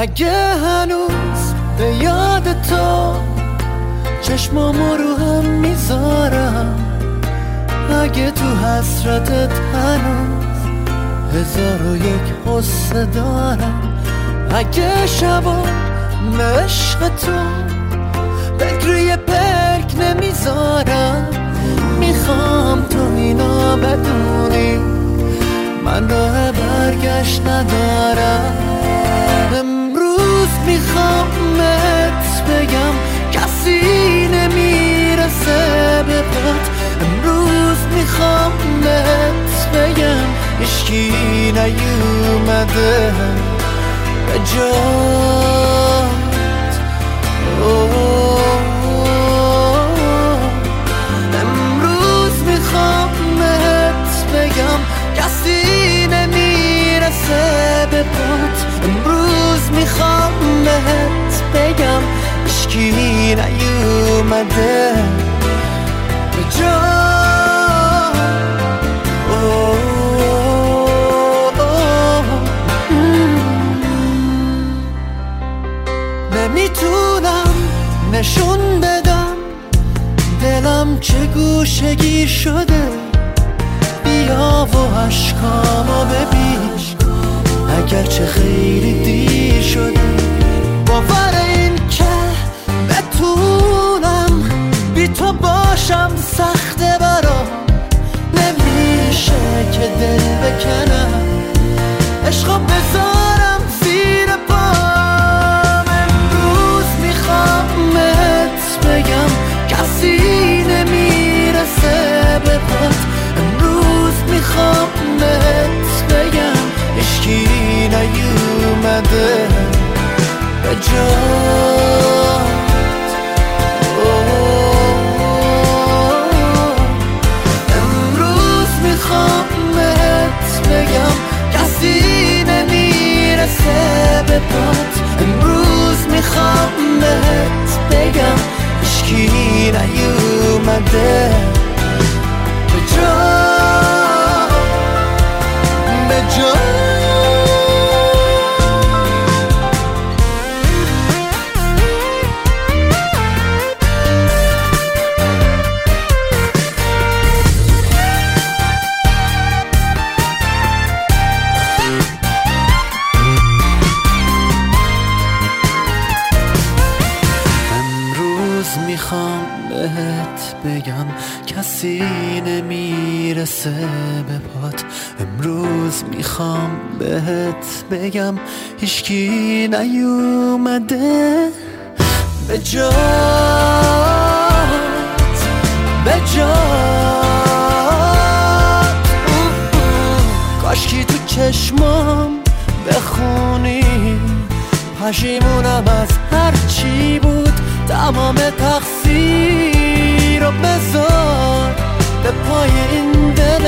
اگه هنوز به یاد تو چشمامو رو هم میذارم، اگه تو حسرتت هنوز 1001 قصه دارم، اگه شبا عشق تو بگریه پرک نمیذارم، میخوام تو اینا بدونی من راه برگشت ندارم. امروز میخوام ات بگم کسی نمیرسه به پات، امروز میخوام ات بگم هیچکی نیومده به جات. امروز میخوام ات بگم کسی نمیرسه به پات، امروز میخوام ات بگم هیچکی نیومده به جات. نمیتونم نشون بدم دلم چه گوشگیر شده، بیا و عشقامو ببین اگرچه خیلی دیر شده. باور این که بتونم بی تو باشم سخته برام، نمیشه که دل بکنم عشقا بذارم زیر پام. امروز میخوام ات بگم کسی نمیرسه به پات، امروز میخوام ات بگم هیچکی نیومده به جات. امروز میخوام ات بگم کسی نمیرسه به پات، امروز میخوام ات بگم هیچکی نیومده به جات به جات. میخوام بهت بگم کسی نمیرسه به پات، امروز میخوام بهت بگم هیچکی نیومده به جات به جات. کاشکی تو چشمام بخونی پشیمونم از هر چی بود، تمام تقصیر رو بذار به پای این دل